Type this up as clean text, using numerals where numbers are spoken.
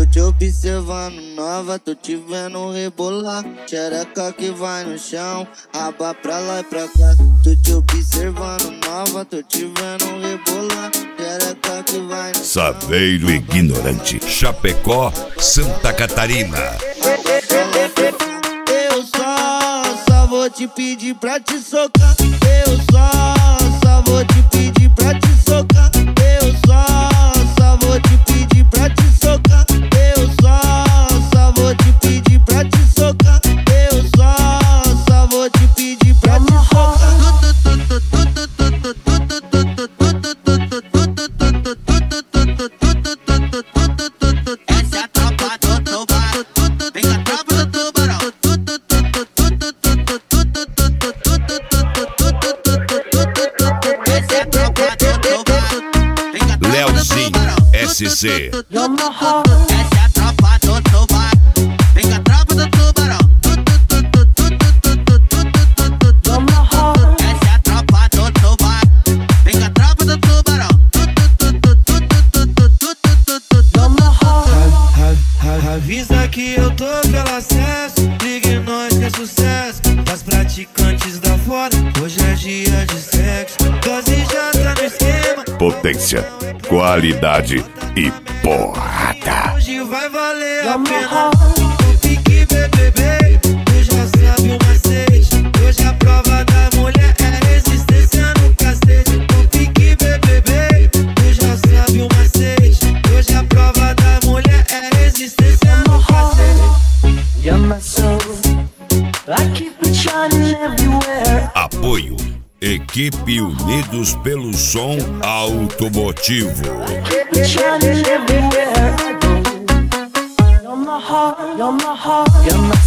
Tô te observando nova, tô te vendo rebolar. Xereca que vai no chão, raba pra lá e pra cá. Tô te observando nova, tô te vendo rebolar. Xereca que vai no chão. Saveiro ignorante, Chapecó, Santa Catarina. Eu só vou te pedir pra te socar. Eu só vou te pedir pra te socar. Eu só vou te pedir pra te socar. Eu só vou te pedir pra te socar. Eu só vou te pedir pra te socar. Essa é a tropa do tubarão. Vem com a tropa do tubarão. Essa é a tropa do tubarão. Vem com a tropa do Leozinho, tubarão. SC. Essa é a tropa do tubarão. Vem com a tropa do tubarão. Essa é a tropa do tubarão. Vem com a tropa do tubarão. Avisa que eu tô pelo acesso. Ligue nós que é sucesso. Das praticantes da foda, hoje é dia de sexo. Dose já tá no esquema. Potência, qualidade e porrada. Hoje vai valer a pena. O pique BBB, tu já sabe o macete. Hoje a prova da mulher é resistência no cacete. O pique BBB, tu já sabe o macete. Hoje a prova da mulher é resistência no cacete. You're my soul. I keep it shining everywhere. Apoio, Equipe Unidos pelo Som Automotivo. Keep it shining everywhere. You're my heart, you're my heart, you're my